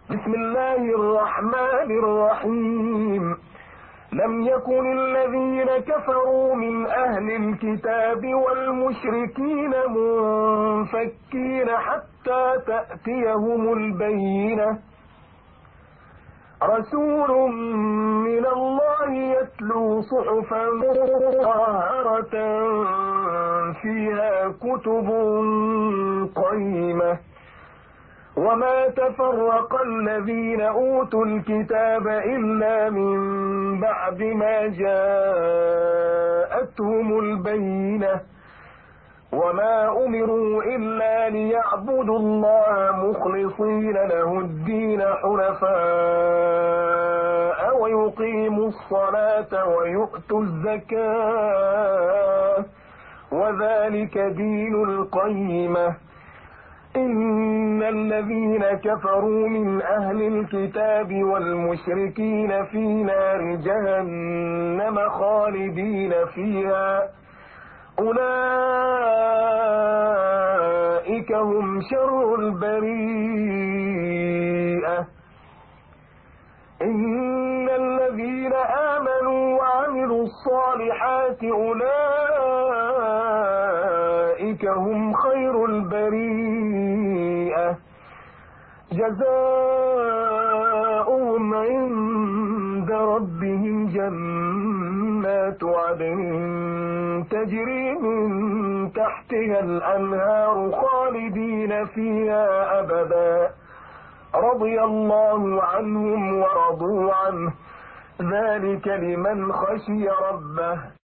بسم الله الرحمن الرحيم. لم يكن الذين كفروا من أهل الكتاب والمشركين منفكين حتى تأتيهم البينة. رسول من الله يتلو صحفا مطهرة فيها كتب قيمة. وما تفرق الذين أوتوا الكتاب إلا من بعد ما جاءتهم البينة. وما أمروا إلا ليعبدوا الله مخلصين له الدين حنفاء ويقيموا الصلاة ويؤتوا الزكاة وذلك دين القيمة. إن الذين كفروا من أهل الكتاب والمشركين في نار جهنم خالدين فيها أولئك هم شر البريئة. إن الذين آمنوا وعملوا الصالحات أولئك هم خير البريئة. جزاؤهم عند ربهم جنات عدن تجري من تحتها الأنهار خالدين فيها أبدا رضي الله عنهم ورضوا عنه ذلك لمن خشي ربه.